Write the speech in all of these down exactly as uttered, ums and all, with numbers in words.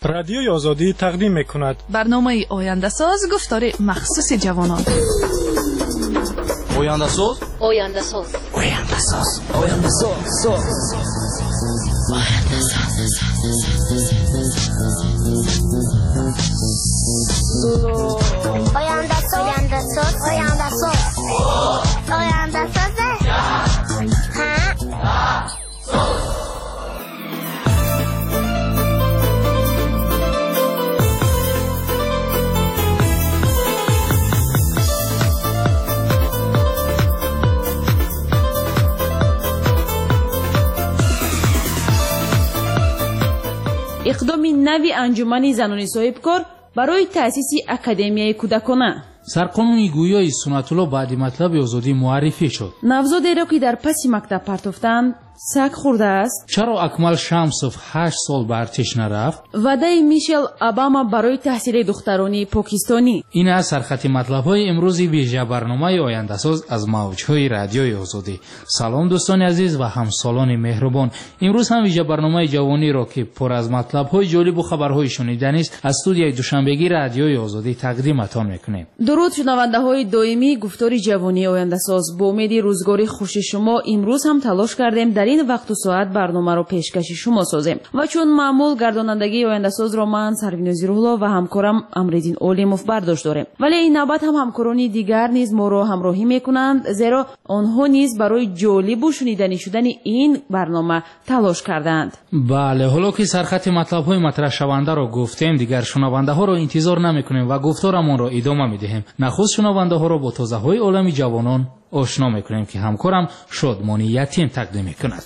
رادیوی آزادی تقدیم می‌کند. برنامه آینده ساز گفتار مخصوص جوانان. آینده ساز آینده ساز آینده ساز آینده ساز آینده ساز آینده ساز آینده ساز آینده ساز آینده ساز ها اقدام نوی انجمن زنان صاحبکار برای تأسیس اکادمیای کودکانه. سرقانونی گویای سنت الله بعد مطلب آزادی معرفی شد. نوزاد را که در پس مکتب پرتافتند سگ خورده است. چرا اکمل شمسوف هشت سال به ارتش نرفت؟ وعده میشل اوباما برای تحصیل دخترانی پاکستانی. این است سرخط مطلب‌های امروز ویژه برنامه آینده ساز از موج‌های رادیوی آزادی. سلام دوستان عزیز و همسالان مهربان. امروز هم ویژه برنامه جوانی را که پر از مطلب‌های جالب و خبرهای شنیدنی است از استودیوی دوشنبگی رادیوی آزادی تقدیمتان می‌کنیم. درود شنونده‌های دائمی گفتار جوانی آینده ساز. با امید روزگاری خوش شما امروز هم تلاش کردیم در این وقت و ساعت برنامه را پیشکش شما سازیم و چون معمول گردانندگی آینده ساز را من سروین زیرالله و همکارم امردین اولیموف برداشت داریم، ولی این نوبت هم همکارانی دیگر نیز ما را همراهی میکنند زیرا آنها نیز برای جالب و شنیدنی شدن این برنامه تلاش کردند. بله، حالا که سرخط مطلب‌های مطرح شونده را گفتیم دیگر شنونده ها را انتظار نمیکنیم و گفتارمان را ادامه میدهیم. نخست شنونده ها را با تازه‌های عالم جوانان آشنا میکنیم که همکارم شادمانی یتیم تقدیم میکند.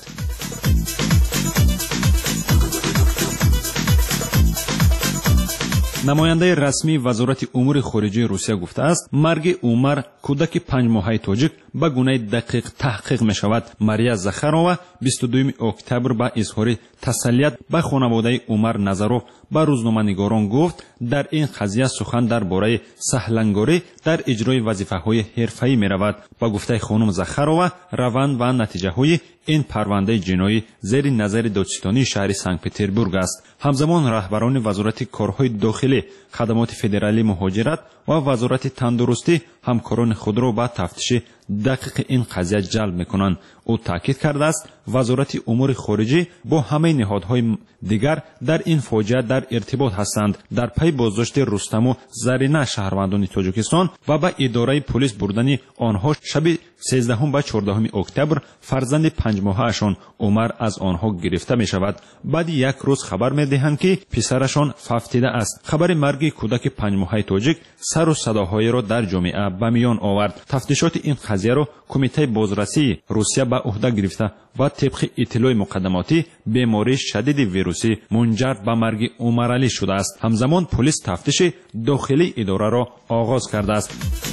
نماینده رسمی وزارت امور خارجه روسیه گفته است مرگ عمر کودک پنج ماهه تاجیک به گونه دقیق تحقیق می شود. ماریا زخارова بیست و دوم اکتبر با اظهار تسلیت به خانواده عمر نظروف به روزنامه‌نگاران گفت در این قضیه سخن درباره سهلنگاری در اجرای وظیفه‌های حرفه‌ای می‌رود. با گفته خانم زخارова روند و نتیجه‌های این پرونده جنایی زیر نظر دادستانی شهر سنت پترزبورگ است. همزمان رهبران وزارت کارهای داخلی، خدمات فدرالی مهاجرت و وزارت تندرستی همکاران خود را به تفتیش دقیق این قضیه جلب می‌کنند. او تاکید کرده است وزارت امور خارجه با همه نهادهای دیگر در این فاجعه در ارتباط هستند. در پی بازداشت رستم و زرینه شهروندان تاجیکستان و به اداره پلیس بردن آنها شب سیزدهم و چهاردهم اکتبر فرزند پنج ماهه‌شان عمر از آنها گرفته می شود. بعد یک روز خبر می دهند که پسرشان ففتیده است. خبر مرگ کودک پنج ماهه تاجیک سر و صداهای را در جامعه به میان آورد. تفتیشات این قضیه را کمیته بازرسی روسیه به عهده گرفته و طبق اطلاع مقدماتی بیماری شدید ویروسی منجر به مرگ عمر علی شده است. همزمان پلیس تفتیش داخلی اداره را آغاز کرده است.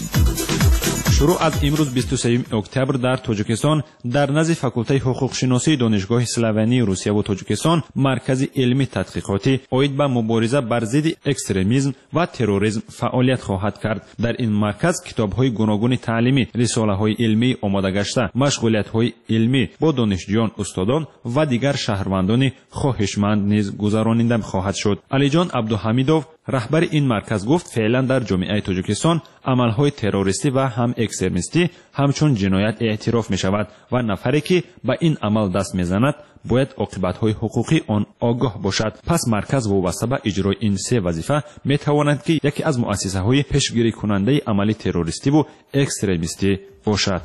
شروع از امروز بیست و سوم اکتبر در تاجیکستان در نزد فاکولته حقوق شناسی دانشگاه اسلوونی روسیه و تاجیکستان مرکز علمی تحقیقاتی اید به مبارزه بر ضد اکستریمیسم و تروریسم فعالیت خواهد کرد. در این مرکز کتاب‌های گوناگون تعلیمی، رساله‌های علمی آماده گشته، مشغولیت‌های علمی با دانشجویان، استادان و دیگر شهروندان خواهشمند نیز گذرانیده خواهد شد. علی جان عبدالحمیدوف رهبر این مرکز گفت فعلا در جامعه تاجیکستان عملهای تروریستی و هم اکستریمیستی همچون جنایت اعتراف می شود و نفری که به این عمل دست می زند باید عاقبت‌های حقوقی آن آگاه باشد. پس مرکز وابسته به اجرای این سه وظیفه می تواند که یکی از مؤسسه‌های پیشگیری کننده عمل تروریستی و اکستریمیستی باشد.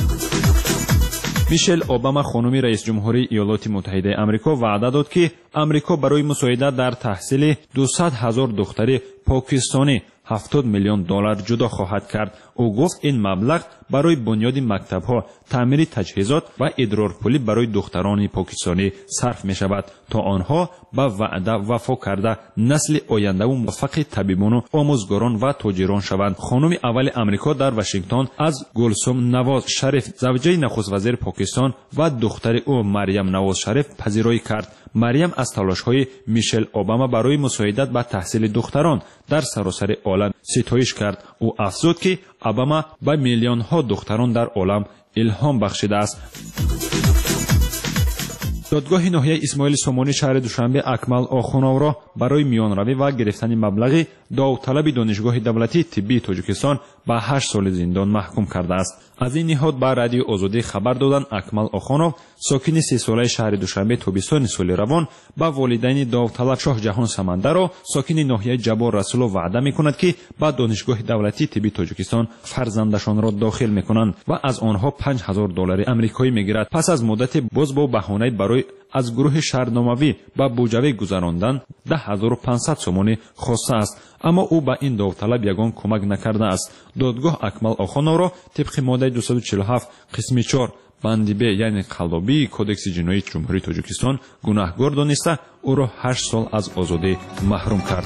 میشل اوباما خانم رئیس جمهوری ایالات متحده آمریکا وعده داد که آمریکا برای مساعده در تحصیل دویست هزار دختر پاکستانی هفتاد میلیون دلار جدا خواهد کرد. او گفت این مبلغ برای بنیاد مکتب‌ها، تعمیر تجهیزات و ادرارپولی برای دختران پاکستانی صرف می شود تا آنها به وعده وفا کرده نسل آینده و موفق طبیبان و آموزگاران و تاجران شوند. خانم اول آمریکا در واشنگتن از گلسوم نواز شریف زوجه نخست وزیر پاکستان و دختر او مریم نواز شریف پذیرایی کرد. مریم از تلاش‌های میشل اوباما برای مساعدت به تحصیل دختران در سراسر عالم ستایش کرد. او افزود که اوباما به میلیون‌ها دختران در عالم الهام بخشیده است. додгоҳи ноҳияи исмоили сомонӣ шаҳри душанбе акмал охуновро барои миёнравӣ ва гирифтани маблағи довталаби донишгоҳи давлатии тиббии тоҷикистон ба ҳашт соли зиндон маҳкум кардааст. аз ин ниҳод ба радиои озодӣ хабар доданд акмал охунов сокини сисолаи шаҳри душанбе тобистони соли равон ба волидайни довталаб шоҳ самандаро сокини ноҳияи ҷабор расулов ваъда мекунад ки ба донишгоҳи давлатии тиббии тоҷикистон фарзандашонро дохил мекунанд ва аз онҳо панҷ ҳазор доллари амрикоӣ мегирад. пас аз муддате боз бо баҳонаи барои аз гурӯҳи шаҳрномавӣ ба буҷавӣ гузарондан даҳ ҳазору пансад сомонӣ хостааст, аммо ӯ ба ин довталаб ягон кӯмак накардааст. додгоҳ акмал охуновро тибқи моддаи дусаду чилу ҳафт қисми чор банди бе яъне қаллобии кодекси ҷиноии ҷумҳурии тоҷикистон гунаҳгор дониста ӯро ҳашт сол аз озодӣ маҳрум кард.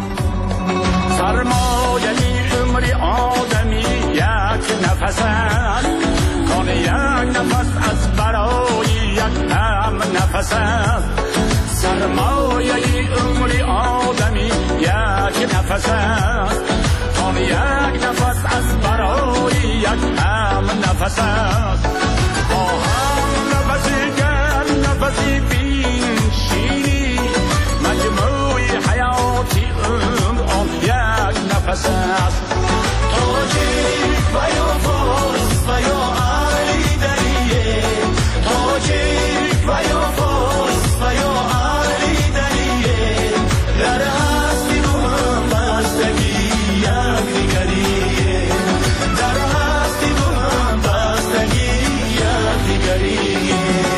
سرمایه عمر آدمی یک نفس است تا یک نفس از برای یک هم نفس است با هم نفسی گرم نفسی بین شیری مجموع حیاتی عمر آن یک نفس است تاجیک و یا فارس و یا علی دریه تاجیک و یا فارس و یا علی دریه در هستی و هم بستگی یک دیگریه در هستی و هم بستگی یک دیگریه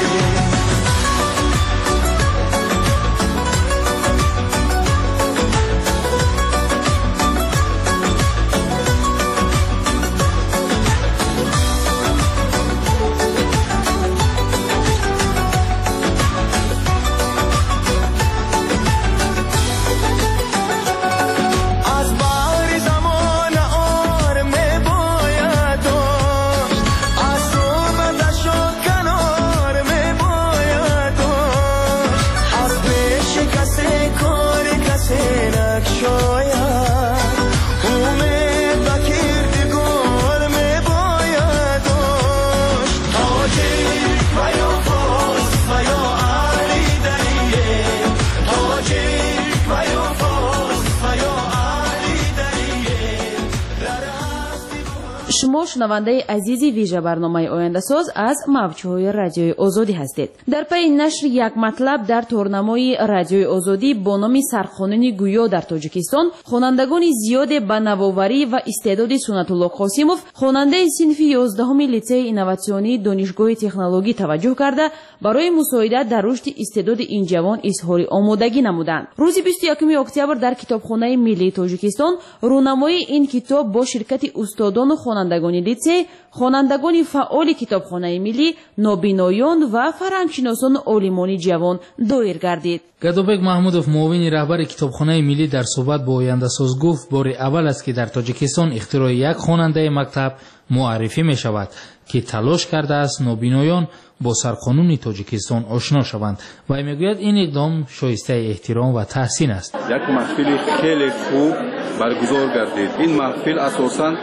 شما شنونده عزیزی ویژه برنامه آینده ساز از موج‌های رادیوی آزادی هستید. در پی نشر یک مطلب در تورنمای رادیوی آزادی با نام سرخوانان گویا در تاجیکستان، خوانندگان زیاد با نوآوری و استعداد سنت الله قاسموف، خواننده صنف یازدهم لیسه اینواسیونی دانشگاه تکنولوژی توجه کرده برای مساعدت در رشد استعداد این جوان اظهار آمادگی نمودند. روز بیست و یکم اکتبر در کتابخانه ملی تاجیکستان رونمایی این کتاب با شرکت استادان و خوانندگان لیسه، خوانندگان فعال کتابخانه ملی، نابینایان و فرهنگشناسان عالمان جوان دایر گردید. گدوبک محمودوف معاون رهبر کتابخانه ملی در صحبت با آینده ساز گفت بار اول است که در تاجیکستان اختراع یک خواننده مکتب معرفی می شود که تلاش کرده است نابینایان با سرقانون تاجیکستان آشنا شوند و میگوید این اقدام شایسته احترام و تحسین است. یک محفل خیلی خوب برگزار گردید. این محفل اساساً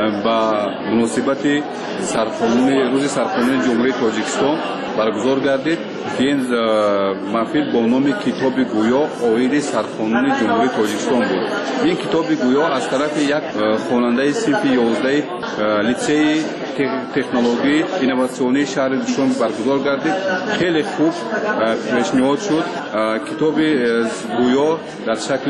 با مناسبت سرقانون روز سرقانون جمهوری تاجیکستان برگزار گردید که این محفل با نام کتاب گویا اوایل سرقانون جمهوری تاجیکستان بود. این کتاب گویا از طرف یک خواننده صنف یازده لیسه تکنولوژی اینواسیونی شهر دوشان برگزار گردید. خیلی خوب پیشنهاد شد. کتاب گویا در شکل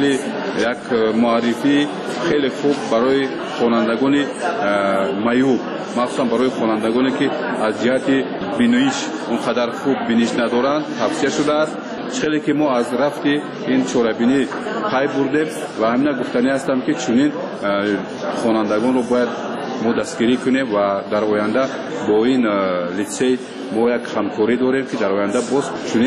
یک معرفی خیلی خوب برای خوانندگان معیوب، مخصوصا برای خوانندگانی که از جهت بیناییش اونقدر خوب بینش ندارند توصیه شده است. خیلی که ما از رفت این چاره‌بینی پی بردیم و همین گفتنی هستم که چنین خوانندگان رو باید ما دستگیری کنیم و در آینده با این لیسه ما یک همکاری داریم که در آینده باز چنین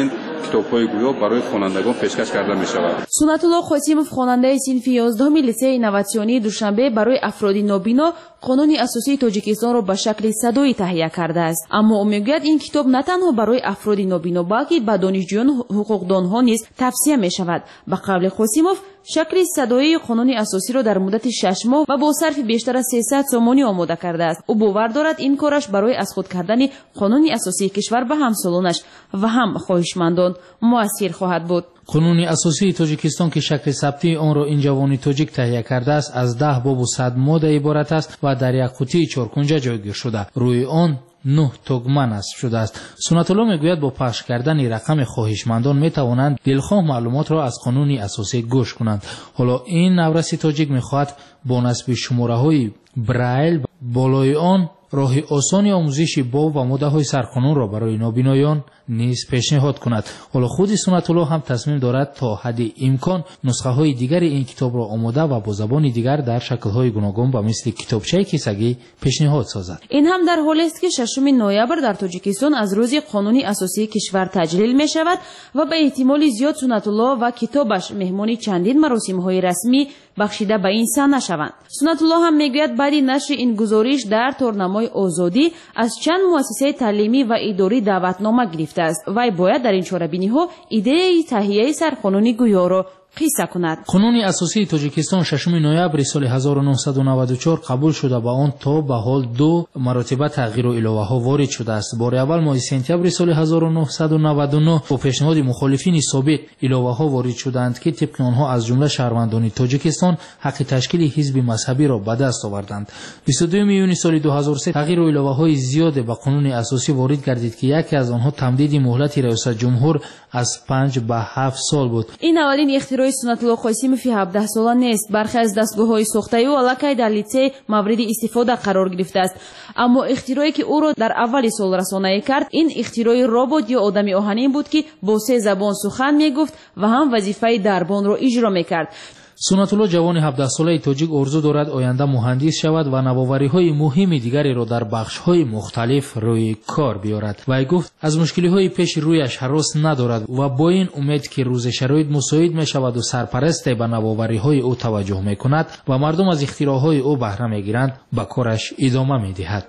китобҳои гӯё барои хонандагон пешкаш карда мешавад. Сунатулло Қосимов, хонандаи синфи ёздаҳуми Лисеи инноватсионии Душанбе, барои афроди нобино қонуни асосии Тоҷикистонро ба шакли садоӣ таҳия кардааст. Аммо ӯ мегӯяд ин китоб на танҳо барои афроди нобино, балки ба донишҷӯён ҳуқуқдонҳо низ тавсия мешавад. Ба қавли Қосимов, шакли садоии қонуни асосиро дар муддати шаш моҳ ва бо сарфи бештар аз сесад сомонӣ омода кардааст. ӯ бовар дорад ин кораш барои аз худ кардани қонуни асосии кишвар ба ҳамсолонаш ва ҳам хоҳишмандон муассир хоҳад буд. қонуни асосии Тоҷикистон ки шакли сабтии онро ин ҷавони тоҷик таҳия кардааст, аз даҳ бобу сад модда иборат аст ва дар як қутии чоркунҷа ҷойгир шуда рӯи он нӯҳ тугма насб шудааст. Сунатулло мегӯяд бо пахш кардани рақами хоҳишмандон метавонанд дилхоҳ маълумотро аз қонуни асосӣ гӯш кунанд. ҳоло ин навраси тоҷик мехоҳад бо насби шумораҳои брайл болои он роҳи осони омӯзиши боб ва моддаҳои сарқонунро барои нобиноён низ пешниҳод кунад. ҳоло худи Сунатулло ҳам тасмим дорад то ҳадди имкон нусхаҳои дигари ин китобро омода ва бо забони дигар дар шаклҳои гуногун ба мисли китобчаи кисагӣ пешниҳод созад. ин ҳам дар ҳолест ки шашуми ноябр дар Тоҷикистон аз рӯзи қонуни асосии кишвар таҷлил мешавад ва ба эҳтимоли зиёд Сунатулло ва китобаш меҳмони чандин маросимҳои расмӣ бахшида ба ин саҳна шаванд. Сунатулло ҳам мегӯяд баъди нашри ин гузориш дар торнамои озодӣ аз чанд муассисаи таълимӣ ва идорӣ даъватнома гирифтааст. вай бояд дар ин чорабиниҳо идеяи таҳияи сарқонуни гӯёро қисса кунад. қонуни асосии Тоҷикистон шашуми ноябри соли ҳазору нуҳсаду наваду чор қабул шуда ба он то ба ҳол ду маротиба тағйиру иловаҳо ворид шудааст. бори аввал моҳи сентябри соли ҳазору нуҳсаду наваду нӯҳ бо пешниҳоди мухолифини собиқ иловаҳо ворид шуданд ки тибқи онҳо аз ҷумла шаҳрвандони Тоҷикистон ҳаққи ташкили ҳизби мазҳабиро ба даст оварданд. бисту дуюми июни соли ду ҳазору се тағйиру иловаҳои зиёде ба қонуни асосӣ ворид гардид ки яке аз онҳо тамдиди муҳлати раёсатҷумҳур аз панҷ ба ҳафт сол буд. ин аввалин ихтирои Сунатулло Қосимови ҳабдаҳсола нест. бархе аз дастгоҳҳои сохтаи ӯ аллакай дар литсей мавриди истифода қарор гирифтааст. аммо ихтирое ки ӯро дар аввали сол расонае кард, ин ихтирои робот ё одами оҳанин буд ки бо се забон сухан мегуфт ва ҳам вазифаи дарбонро иҷро мекард. Сунатулло ҷавони ҳабдаҳсолаи тоҷик орзу дорад оянда муҳандис шавад ва навовариҳои муҳими дигареро дар бахшҳои мухталиф рӯи кор биёрад. Вай гуфт аз мушкилиҳои пеши рӯяш ҳарос надорад ва бо ин умед ки рӯзе шароит мусоид мешаваду сарпарасте ба навовариҳои ӯ таваҷҷӯҳ мекунад ва мардум аз ихтироъҳои ӯ баҳра мегиранд, ба кораш идома медиҳад.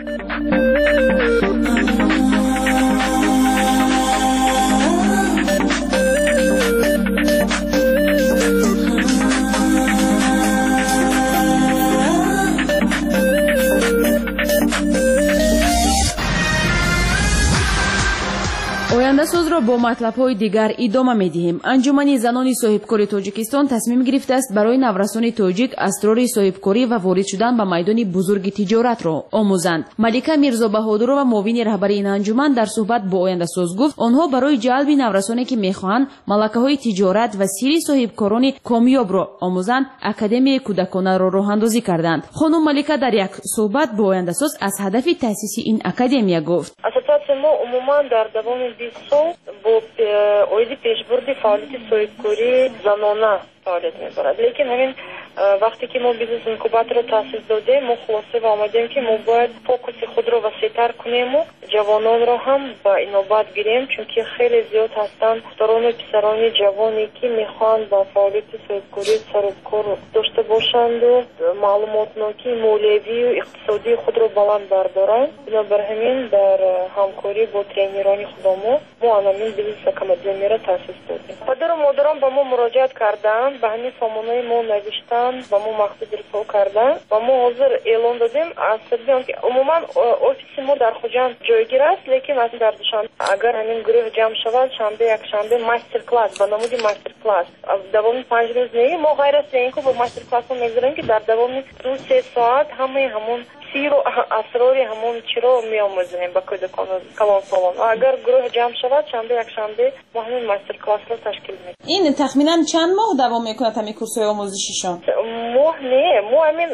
ояндасозро бо матлабҳои дигар идома медиҳем. Анҷумани занони соҳибкори Тоҷикистон тасмим гирифтааст барои наврасони тоҷик асрори соҳибкорӣ ва ворид шудан ба майдони бузурги тиҷоратро омӯзанд. Малика Мирзобаҳодурова, муовини раҳбари ин анҷуман, дар суҳбат бо ояндасоз гуфт онҳо барои ҷалби наврасоне ки мехоҳанд малакаҳои тиҷорат ва сири соҳибкорони комёбро омӯзанд, академияи кӯдаконаро роҳандозӣ карданд. хонум Малика дар як суҳбат бо ояндасоз аз ҳадафи таъсиси ин академия гуфт. Асоатсияи мо умуман дар давоми бист сол бо оиди пешбурди фаъолияти соҳибкорӣ занона фаъолият мебарад. лекин ҳамин вақте ки мо бизнес инкубаторро таъсис додем, мо хулоса ба омадем ки мо бояд фокуси худро васеътар кунему, ҷавононро ҳам ба инобат гирем, чунки хеле зиёд ҳастанд духтарону писарони ҷавоне ки мехоҳанд ба фаъолияти соҳибкорӣ сарукор дошта бошанду маълумотнокии молиявию иқтисодии худро баланд бардоранд. бинобар ҳамин дар ҳамкорӣ бо тренерони худамо мо анамин бизнес академияро таъсис додем. падару модарон ба мо муроҷиат карданд, ба ҳамин сомонаи мо навиштанд, ба мо махсуд рисол карданд ва мо ҳозир эълон додем аз сабаби он ки умуман офиси мо дар Хуҷанд ҷойгир аст, лекин аз дар Душанбе агар ҳамин гурӯҳ ҷамъ шавад, шанбе якшанбе мастер класс ба намуди мастер класс давоми панҷ рӯз мегирем. мо ғайр аз тренинг бо мастер классҳо мегузарем ки дар давоми ду се соат ҳамаи ҳамон сиру асрори ҳамон чиро меомӯзем ба кӯдакону калонсолон. агар гурӯҳ ҷамъ шавад, шанбе якшанбе мо ҳамин мастер классро ташкил мекунем. ин тахминан чанд моҳ давом мекунад ҳамин курсҳои омӯзишишон? моҳ не, мо ҳамин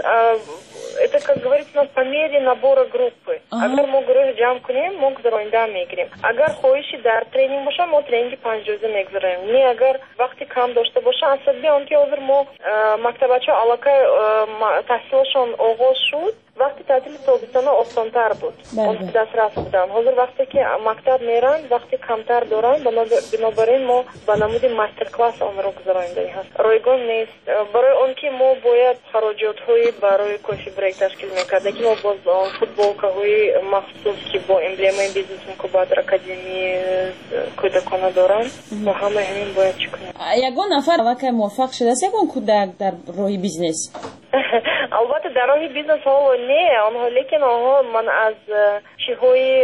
это, как говорится, по мере набора группы. Ага. Агар мо гурӯҳ ҷамъ кунем, мо гузаронида мегирем. Агар хоҳиши дар тренинг боша, мо тренинги панҷрӯза мегузароем. Не агар вақти кам дошта боша, аз сабаби он ки ҳозир мо мактабачаҳо аллакай таҳсилашон оғоз шуд, وقتی تعطیل تابستانه آسان‌تر بود. اون دسترس بودن. حاضر وقتی که مکتب میرن وقتی کمتر دارن بنابراین ما به نمود مستر کلاس آن را گذرانده هست. رایگان نیست. برای اون که ما باید خراجات های برای کافی بریک تشکیل میکرده که ما باز فوتبالکه های مخصوص که با امبلم بیزنس مکباتر اکادمی کودکانه دارن و همه همین باید چی کنیم. یگان نفر وقتی موفق شده است یگان کودک در راه بیزنس البته در راه بیزنس ها نه آنها لیکن آنها من از چیهای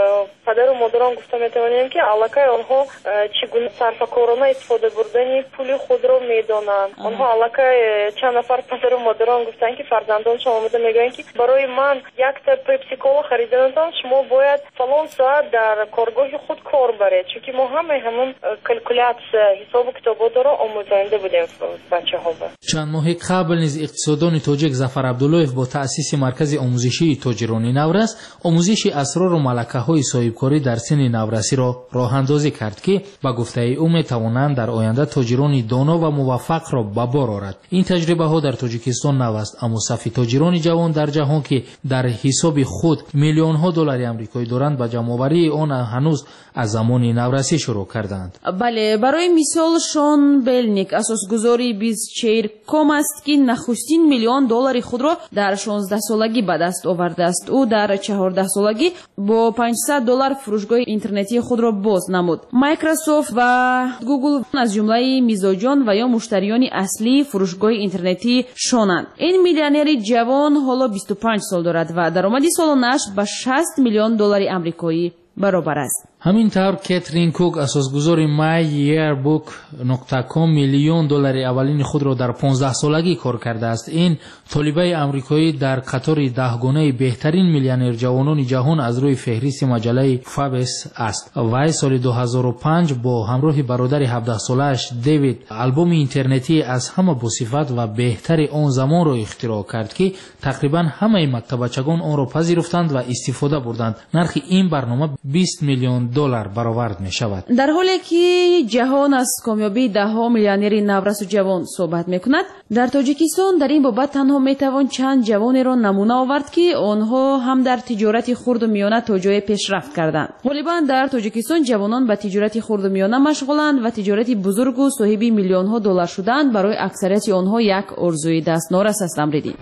پدر و مادران گفته میتوانیم که علاقه آنها چگونه صرفه‌کارانه استفاده بردن پول خود را میدانند. آنها علاقه چند نفر پدر و مادران گفتن که فرزندانشان آمده میگن که برای من یک تا پپسی کولا خریدنتان شما باید فلان ساعت در کارگاه خود کار برید چون که ما همه همون کلکولیات حساب و کتابا داره آموزنده بودیم بچه‌ها. چند ماه قبل نیز اقتصاددان تاجیک ظفر عبداللهیف با تأسیس مرکز آموزشی تاجران نورس آموزش اسرار و ملکه‌های صاحبکاری در سن نورسی را راه اندازی کرد که با گفته او می‌توانند در آینده تاجران دانا و موفق را به بار آورد. این تجربه ها در تاجیکستان نو است اما صف تاجران جوان در جهان که در حساب خود میلیون ها دلار آمریکایی دارند با جمع‌آوری آن هنوز از زمان نورسی شروع کردند. بله برای مثال شون بلنیک اساسگذاری بیزچیر کام است که نخستین میلیون دلار خود را در شانزده سالگی به دست آورده است. او در چهارده سالگی با پانصد دلار فروشگاه اینترنتی خود را باز نمود. مایکروسافت و گوگل از جمله میزاجان و یا مشتریان اصلی فروشگاه اینترنتی شونند. این میلیونر جوان حالا بیست و پنج سال دارد و درآمد سالانه‌اش به شصت میلیون دلار آمریکایی برابر است. همین طور کاترین کوک اساسگذار مای ایربوک نقطه کام میلیون دلار اولین خود را در پانزده سالگی کار کرده است. این طالبه آمریکایی در قطار ده گانه بهترین میلیونر جوانان جهان از روی فهرست مجله فابس است. وی سال دو هزار و پنج با همراه برادر هفده سالش دیوید آلبوم اینترنتی از همه بصفت و بهتر آن زمان را اختراع کرد که تقریبا همه مکتبچگان آن را پذیرفتند و استفاده بردند. نرخ این برنامه بیست میلیون دلار برآورد می شود. در حالی که جهان از کامیابی ده ها میلیونر نورس و جوان صحبت می کند، در تاجیکستان در این بابت تنها می توان چند جوان را نمونه آورد که آنها هم در تجارت خرد و میانه تا جای پیشرفت کردند. غالبا در تاجیکستان جوانان به تجارت خرد و میانه مشغولند و تجارت بزرگ و صاحب میلیون ها دلار شدند برای اکثریت آنها یک آرزوی دست نارس است. امریدی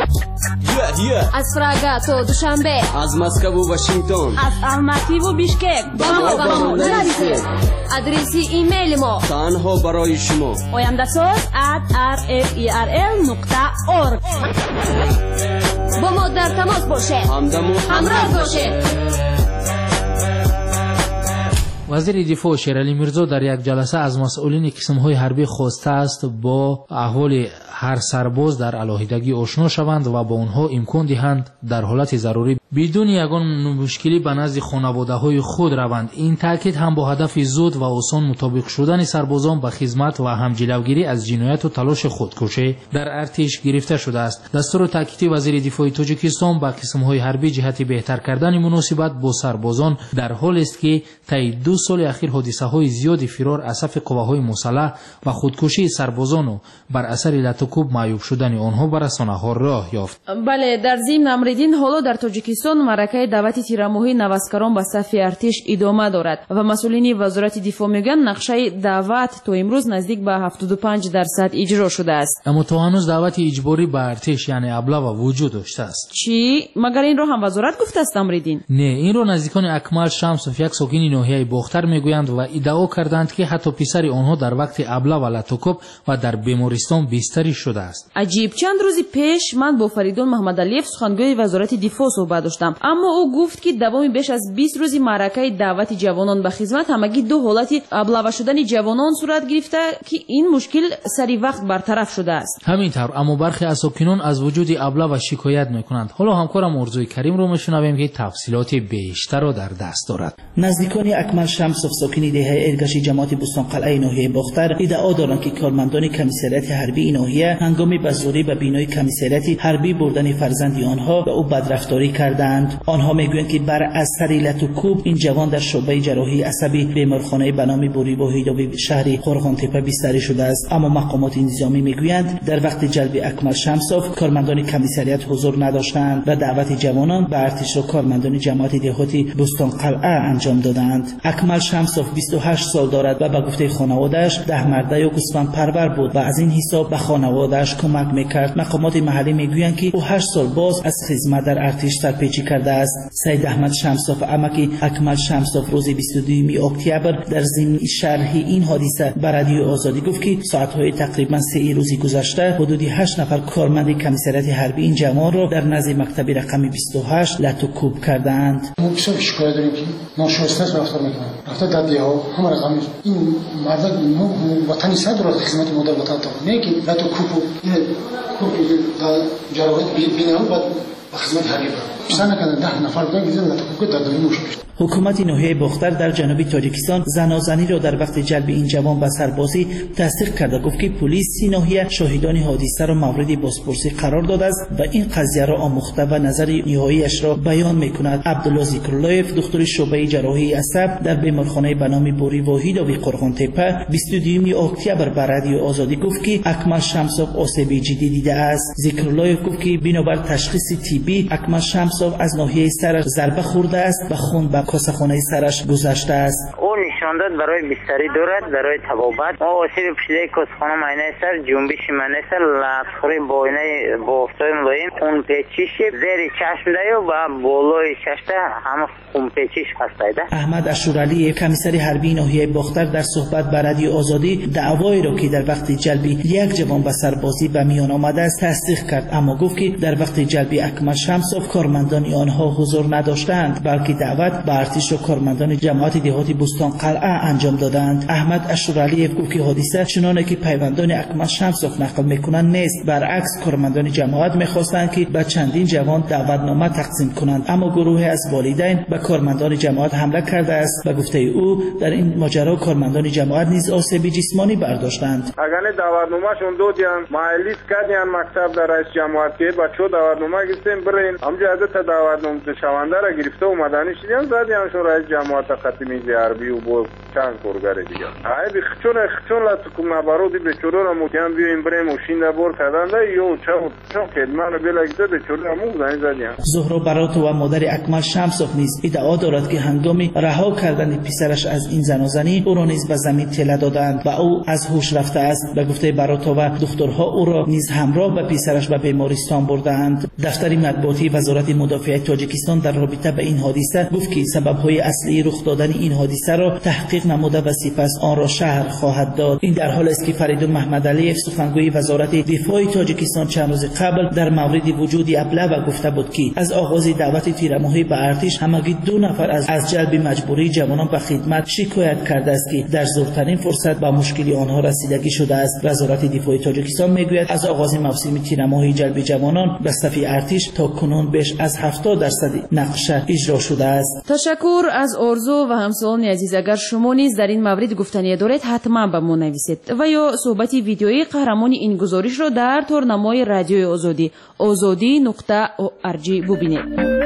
از پراگا تا دوشنبه، از مسکو و واشنگتن، از الماتی و بیشکک با ما با ما نرسید. ادرسی ایمیل ما تنها برای شما oyandasaz at r f e r l نقطه org. با ما در تماس باشه، همراه باشه. وزیر دفاع شیرعلی میرزا در یک جلسه از مسئولین قسم‌های حربی خواسته است با احوال هر سرباز در علاهیدگی آشنا شوند و با آنها امکان دهند در حالت ضروری بدون یگان مشکلی به نزد خانواده‌های خود روند. این تاکید هم با هدف زود و آسان مطابق شدن سربازان به خدمت و هم جلوگیری از جنایت و تلاش خودکشی در ارتش گرفته شده است. دستور تاکیدی وزیر دفاع تاجیکستان با قسم‌های حربی جهت بهتر کردن مناسبت با سربازان در حال است که طی دو سال اخیر حادثه‌های زیادی فرار از صف قواهای مسلح و خودکشی سربازان و بر اثر لطوکوب معیوب شدن آنها بر رسانه‌ها راه یافت. بله در ضمن امریدین حالا در تاجیکستان معرکه دعوت تیرموهی نوسکران به صف ارتش ادامه دارد و مسئولین وزارت دفاع میگن نقشه دعوت تا امروز نزدیک به هفتاد و پنج درصد اجرا شده است. اما تا هنوز دعوت اجباری به ارتش یعنی ابله وجود داشته است. چی؟ مگر این رو هم وزارت گفته است امریدین؟ نه، این رو نزدیکان اکمل شمس یک ساکن ناحیه باختر میگویند و ادعا کردند که حتی پسر آنها در وقت ابله و لطوکوب و در بیمارستان بستری شده است. عجیب. چند روز پیش من با فریدون محمد علیف سخنگوی وزارت دفاع صحبت داشتم، اما او گفت که دوام بیش از بیست روزی معرکه دعوت جوانان به خدمت همگی دو حالت ابله شدن جوانان صورت گرفته که این مشکل سری وقت برطرف شده است. همینطور اما برخی از ساکنان از وجود ابله و شکایت میکنند. حالا همکارم ارزوی کریم رو میشنویم که تفصیلات بیشتر را در دست دارد. نزدیکان اکمل شمس ساکنی دهه ارگشی جماعت بوستان قلعه ناحیه باختر ادعا دارند که کارمندان کمیسریت حربی ناحیه هنگامی به زوری به بینای کمیسریت حربی بردن فرزند آنها و او بدرفتاری کرده کردند. آنها میگویند که بر اثر علت و کوب این جوان در شعبه جراحی عصبی بیمارخانه به نام بوری وحیدوی شهر قرغانتپه بستری شده است. اما مقامات نظامی میگویند در وقت جلب اکمل شمسوف کارمندان کمیسریات حضور نداشتند و دعوت جوانان به ارتش را کارمندان جماعت دهاتی بستان قلعه انجام دادند. اکمل شمسوف بیست و هشت سال دارد و به گفته خانواده‌اش ده مرده و گوسفند پرور بود و از این حساب به خانواده‌اش کمک میکرد. مقامات محلی میگویند که او هشت سال باز از خدمت در ارتش سرپیچی کرده است. سید احمد شمسوف عمکی اکمل شمسوف روز بیست و دو اکتبر در ضمن شرح این حادثه به رادیو آزادی گفت که ساعت‌های تقریبا سه روزی گذشته حدود هشت نفر کارمند کمیسریات حربی این جوان را در نزد مکتب رقم بیست و هشت لط و کوب کردند. ما بسیار شکایت داریم که ناشایسته رفتار میکنند. رفته در دیها همه رقم این مرد وطنی صد را خدمت مادر وطن داد. نه که لط و کوب این کوب در جراحت بینام بعد خدمت حربی بود. سن کردن ده نفر بودن که لط و کوب در داری موش کشید. حکومت ناحیه باختر در جنوب تاجیکستان زنازنی را در وقت جلب این جوان به سربازی تصدیق کرده. گفت که پلیس ناحیه شاهدان حادثه را مورد بازپرسی قرار داده است و این قضیه را آموخته و نظر نهاییش را بیان میکند. عبدالله ذکراللهیف دکتر شعبه جراحی عصب در بیمارخانه به نام بوری وحیدوی قرغانتپه بیست و دو اکتبر به رادیو آزادی گفت که اکمل شمسوف آسیب جدی دیده است. ذکراللهیف گفت که بنابر تشخیص طبی اکمل شمسوف از ناحیه سرش ضربه خورده است و خون به کاسه‌خانه سرش گذشته است. او نشان داد برای بستری دارد، برای طبابت. ما آسیب پوشیده کاسه‌خانه معاینه سر، جنبش معاینه سر، لفظ‌خوری بوینه با افتای ملایم، خون پیچیش زیر چشم دایو و بالای چشم همه خون پیچیش هستید. احمد اشورعلی کمیسر حربی ناحیه باختر در صحبت با رادیو آزادی دعوایی را که در وقت جلب یک جوان به سربازی به میان آمده است تصدیق کرد، اما گفت که در وقت جلب اکمل شمسوف کارمندان آنها حضور نداشتند، بلکه دعوت به ارتش و کارمندان جماعت دهاتی بستان قلعه انجام دادند. احمد اشورعلی گفت که حادثه چنانه که پیوندان اکمل شمسوف نقل میکنند نیست، برعکس کارمندان جماعت میخواستند که به چندین جوان دعوتنامه تقسیم کنند، اما گروهی از والدین به کارمندان جماعت حمله کرده است و گفته او در این ماجرا کارمندان جماعت نیز آسیب جسمانی برداشتند. اگر دعوتنامه‌شون دادن مایلیس کردن مکتب در رئیس جماعت که بچو دعوتنامه گرفتیم برین همجا از تا دعوتنامه شونده را گرفته و مدنی شدن زدیانشون رئیس جماعت خاتمی حربی و با چند کارگر دیگه ای بی خچون خچون لا تو کوم نبارو دی به چورو را مکان بیایم بریم ماشین بر کردن یو چا چا کلمه بلگده به چورو مو زنی زدیان. زهرا براتو و مادر اکمل شمسوف نیز ادعا دارد که هنگام رها کردن پسرش از این زنازنی او را نیز به زمین تله دادند و او از هوش رفته است. به گفته براتو و دکترها او را نیز همراه به پسرش به بیمارستان بردند. دفتر مطبوعاتی وزارت مدافعت تاجیکستان در رابطه به این حادثه گفت که سبب‌های اصلی رخ دادن این حادثه را تحقیق نموده و سپس آن را شرح خواهد داد. این در حالی است که فریدون محمدعلی سخنگوی وزارت دفاع تاجیکستان چند روز قبل در مورد وجود ابله گفته بود که از آغاز دعوت تیرماهی به ارتش همگی دو نفر از از جلب مجبوری جوانان به خدمت شکایت کرده است که در زورترین فرصت با مشکلی آنها رسیدگی شده است. وزارت دفاع تاجیکستان میگوید از آغاز موسم تیرماهی جلب جوانان به صف ارتش تا کنون بیش از هفتاد درصد نقشه اجرا شده است. تشکر از آرزو و همسالان عزیز. اگر شما نیز در این مورد گفتنی دارید حتما به ما نویسید و یا صحبت ویدیویی قهرمان این گزارش را در تورنمای رادیوی آزادی آزادی نقطه او ار جی ببینید.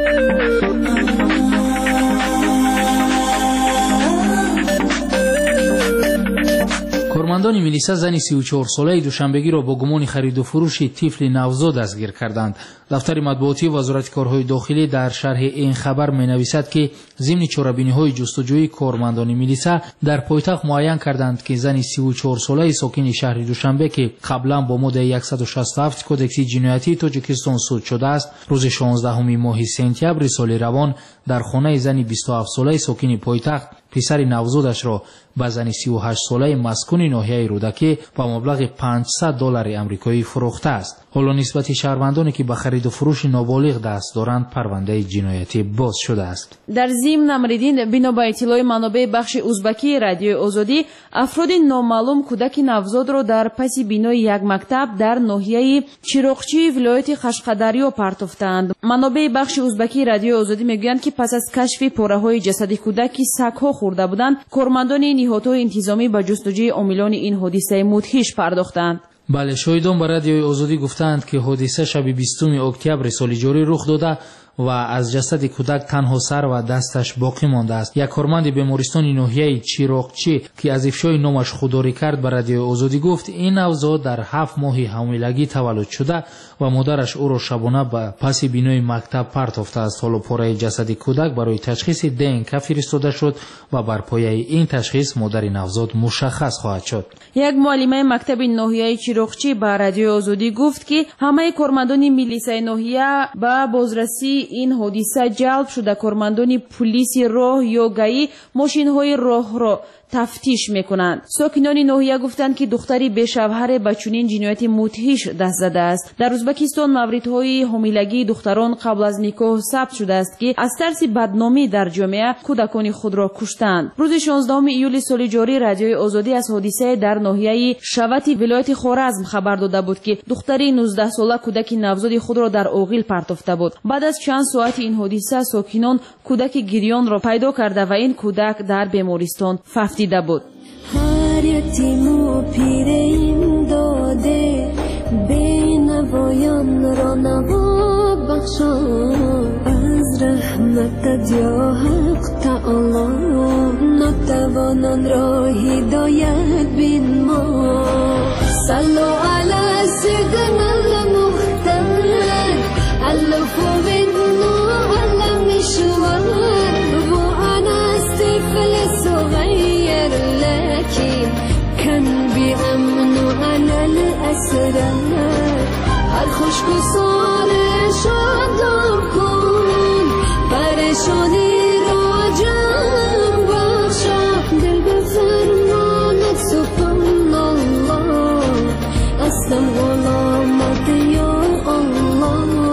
کارمندان میلیسا زنی سی و چهار ساله دوشنبگی را با گمان خرید و فروش طفل نوزاد دستگیر کردند. دفتر مطبوعاتی وزارت کارهای داخلی در شرح این خبر می‌نویسد که ضمن چاره‌بینی‌های جستجوی کارمندان میلیسا در پایتخت معین کردند که زنی سی و چهار ساله ساکن شهر دوشنبه که قبلا با ماده صد و شصت و هفت کدکس جنایتی تاجیکستان صادر شده است، روز شانزدهم ماه سپتامبر سال روان در خانه زنی بیست و هفت ساله ساکن پایتخت پسر نوزادش را به زن سی و هشت ساله مسکن ناحیه رودکی با مبلغ پانصد دلار آمریکایی فروخته است. حالا نسبت شهروندانی که به خرید و فروش نابالغ دست دارند پرونده جنایتی باز شده است. در ضمن نمریدین بنا به اطلاع منابع بخش ازبکی رادیو آزادی افراد نامعلوم کودک نوزاد را در پس بینای یک مکتب در ناحیه چیروقچی ولایت قشقدریو پرتافتند. منابع بخش ازبکی رادیو آزادی میگویند که پس از کشف پاره‌های جسد کودک که سگ‌ها خورده بودند، کارمندان نهادهای انتظامی به جستجوی عاملان این حادثه مدهش پرداختند. بله، شاهدان به رادیوی آزادی گفتند که حادثه شب بیستم اکتبر سال جاری رخ داده و از جسد کودک تنها سر و دستش باقی مانده است. یک کارمند بیمارستان ناحیه چیراغچی که از افشای نامش خودداری کرد به رادیو آزادی گفت این نوزاد در هفت ماه حاملگی تولد شده و مادرش او را شبانه به پس بینای مکتب پرتافته است. حالا پاره جسد کودک برای تشخیص دی ان که فرستاده شد و بر پایه این تشخیص مادر نوزاد مشخص خواهد شد. یک معلمه مکتب ناحیه چیراغچی به رادیو آزادی گفت که همه کارمندان میلیسای ناحیه به بازرسی این حادثه جلب شده. کارمندان پلیس راه یا گئی ماشین‌های راه را تفتیش میکنند. ساکنان ناحیه گفتند که دختری به شوهر به چنین جنایت مدهش دست زده است. در ازبکستان موردهای حاملگی دختران قبل از نکاح ثبت شده است که از ترس بدنامی در جامعه کودکان خود را کشتند. روز شانزدهم ایول سال جاری رادیوی آزادی از حادثه در ناحیه شوت ولایت خوارزم خبر داده بود که دختری نوزده ساله کودک نوزاد خود را در اوغیل پرتافته بود. بعد از چند ساعت این حادثه ساکنان کودک گریان را پیدا کرده و این کودک در بیمارستان ففتیده بود. هر یتیم و پیر این داده بینوایان را نوا بخشان از رحمت یا حق تعالی ناتوانان را هدایت بین ما صلو علی سیدنا المختار الف بدنا علم شوار و انا استفل صغیر لكن كان بأمن على الأسرار الخشك صار شادم كون پریشانی را جمع بخشا دل به فرمانت سبحان الله اصلا غلامت یا الله.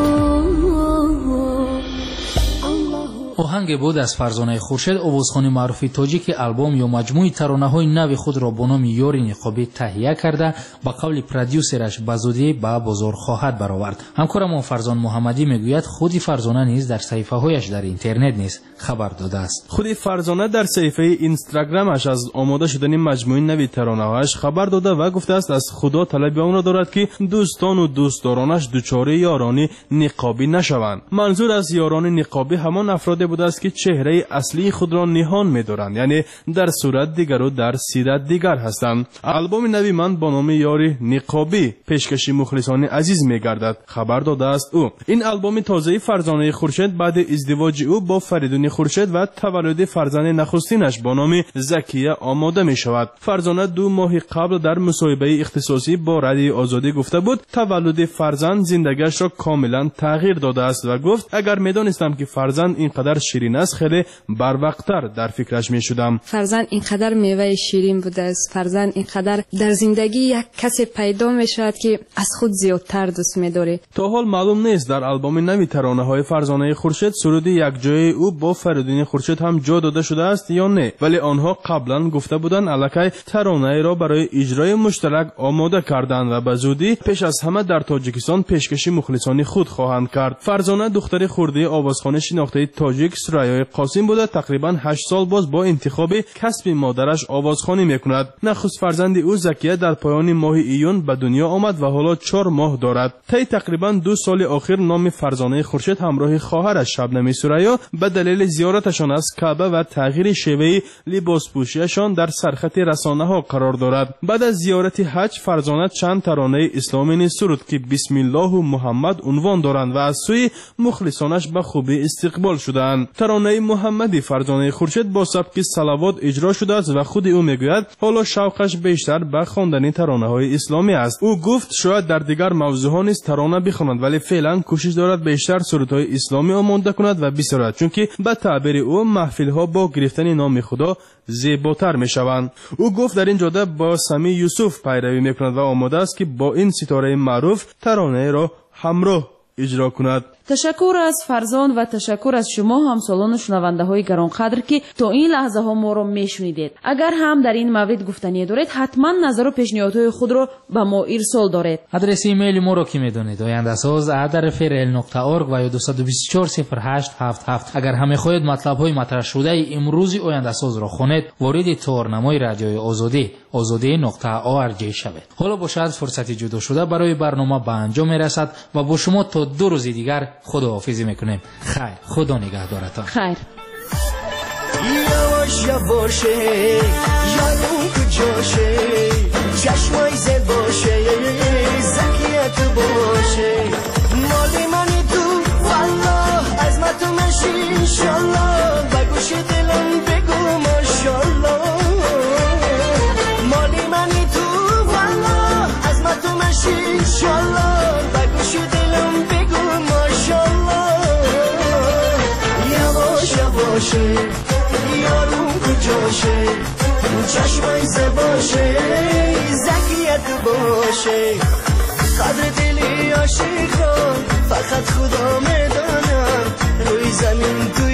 آهنگ بود از فرزانه خورشید آوازخوان معروف تاجیک آلبوم یا مجموعه ترانه‌های نو خود را با نام یاری نقابی تهیه کرده با قول پرودیوسرش بزودی به بازار خواهد برآورد. همکارم فرزان محمدی میگوید خود فرزانه نیز در صفحه‌هایش در اینترنت نیز خبر داده است. خود فرزانه در صفحه اینستاگرامش از آماده شدن مجموعه نو ترانه‌هایش خبر داده و گفته است از خدا طلب آن را دارد که دوستان و دوستدارانش دچار یاران نقابی نشوند. منظور از یاران نقابی همان افراد بوده است که چهره اصلی خود را نهان می‌دارند، یعنی در صورت دیگر و در سیرت دیگر هستند. آلبوم نوی من با نام یاری نقابی پیشکشی مخلصان عزیز می‌گردد خبر داده است او. این آلبوم تازه فرزانه خورشید بعد ازدواج او با فریدون خورشید و تولد فرزند نخستینش با نام زکیه آماده می‌شود. فرزانه دو ماه قبل در مصاحبه اختصاصی با رادیو آزادی گفته بود تولد فرزند زندگیش را کاملا تغییر داده است و گفت اگر می‌دانستم که فرزند اینقدر شیرین است خیلی بروقتر در فکرش می شدم. فرزند اینقدر میوه شیرین بوده است. فرزند اینقدر در زندگی یک کسی پیدا می شود که از خود زیادتر دوست می داره. تا حال معلوم نیست در آلبوم نوی ترانه های فرزانه خورشید سرود یک جای او با فریدون خورشید هم جا داده شده است یا نه، ولی آنها قبلا گفته بودند الکی ترانه را برای اجرای مشترک آماده کردند و به زودی پیش از همه در تاجیکستان پیشکشی مخلصان خود خواهند کرد. فرزانه دختر خرده آوازخوان شناخته تاجیک سرایای قاسم بوده. تقریبا هشت سال باز با انتخاب کسب مادرش آوازخوانی میکند. نخست فرزند او زکیه در پایان ماه ایون به دنیا آمد و حالا چهار ماه دارد. طی تقریبا دو سال اخیر نام فرزانه خورشید همراه خواهرش شبنم سریا به دلیل زیارتشان از کعبه و تغییر شیوه لباس پوشیشان در سرخط رسانه ها قرار دارد. بعد از زیارت حج فرزانه چند ترانه اسلامی سرود که بسم الله و محمد عنوان دارند و از سوی مخلصانش به خوبی استقبال شدند. ترانه محمدی فرزانه خورشید با سبک صلوات اجرا شده است و خود او میگوید حالا شوقش بیشتر به خواندن ترانه های اسلامی است. او گفت شاید در دیگر موضوعها نیز ترانه بخواند ولی فعلا کوشش دارد بیشتر سرودهای اسلامی آماده کند و بسرد، چون که به تعبیر او محفل ها با گرفتن نام خدا زیباتر می شوند. او گفت در این جاده با سمی یوسف پیروی می کند و آماده است که با این ستاره معروف ترانه را همراه اجرا کند. تشکر از فرزان و تشکر از شما همسالان و شنونده های گرانقدر که تا این لحظه ها ما را میشنیدید. اگر هم در این مورد گفتنی دارید حتما نظر و پیشنهادهای خود را به ما ارسال دارید. آدرس ایمیل ما را که میدونید آینده‌ساز ات رفرل نقطه اورگ و یا دو دو چهار صفر هشت هفت هفت. اگر هم میخواهید مطلب های مطرح شده امروز آینده‌ساز را خوانید وارد تورنمای رادیوی آزادی آزادی نقطه اورگ شوید. حالا باشد فرصتی جدا شده برای برنامه به انجام میرسد و با شما تا دو روز دیگر خداحافظی میکنیم. خیر، خدا نگهدارتان. خیر. یواش یواشه یارو کجاشه چشمای زد باشه زکیت باشه مالی منی تو والله از ما تو مشی انشالله بگوش دلم بگو ماشالله مالی منی تو والله از ما تو مشی انشالله بگوش دلم بگو ماشالله یواش یواشه یارو کجاشه چشمای زباشه زکیت باشه قدر دلی عاشق را فقط خدا میدانم روی زمین تو